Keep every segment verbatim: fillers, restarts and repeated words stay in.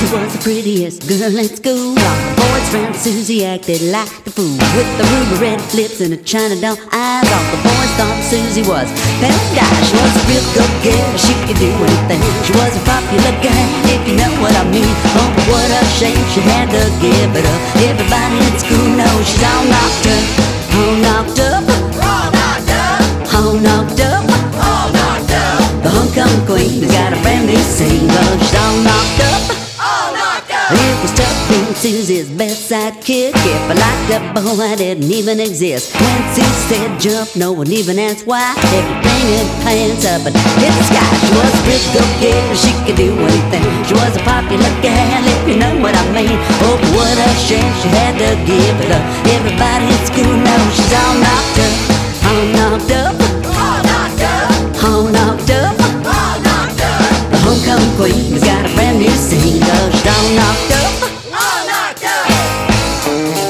was the prettiest girl in school. All the boys around Susie acted like the fool, with the ruby red lips and the China doll eyes. All the boys thought Susie was paradise. She was a real go-getter, she could do anything. She was a popular girl, if you know what I mean. Oh, but what a shame she had to give it up. Everybody in school knows she's all knocked up, all knocked up, All knocked up, all knocked up. all knocked up, The homecoming queen has got a brand new single. She's all knocked up. all knocked up. It was tough being Susie's bedside kid. If I liked that boy, I didn't even exist. When Susie said jump, no one even asked why. Everything in pants up and hit the sky. She was a real go-getter, she could do anything. She was a popular gal, if you know what I mean. Oh, but what a shame she had to give it up. Everybody in school knows she's all knocked up, all knocked up, All knocked up, all knocked up. all knocked up, The homecoming queen has got a brand new single. She's all knocked up. all knocked up.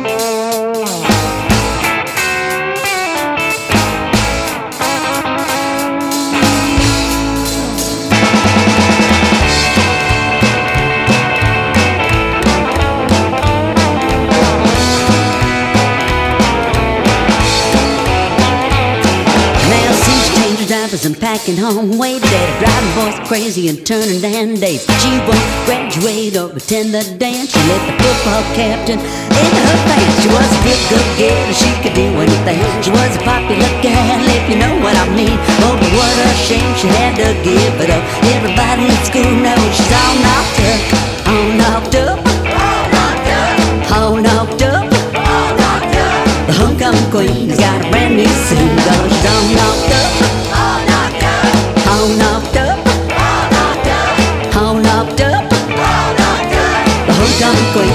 Now she's changing diapers and packing home. Wait, daddy driving boys crazy and turning down dates. She won't graduate or attend the dance. She let the football captain in her pants. She was a real go-getter, she could do anything. She was a popular gal, if you know what I mean. Oh, but what a shame she had to give it up. Everybody in school knows she's all knocked up, all knocked up, All knocked up, all knocked up. all knocked up, The homecoming queen has got a brand new single. She's all knocked up, all knocked up, all knocked up, all knocked up, all knocked up. all knocked up. The homecoming queen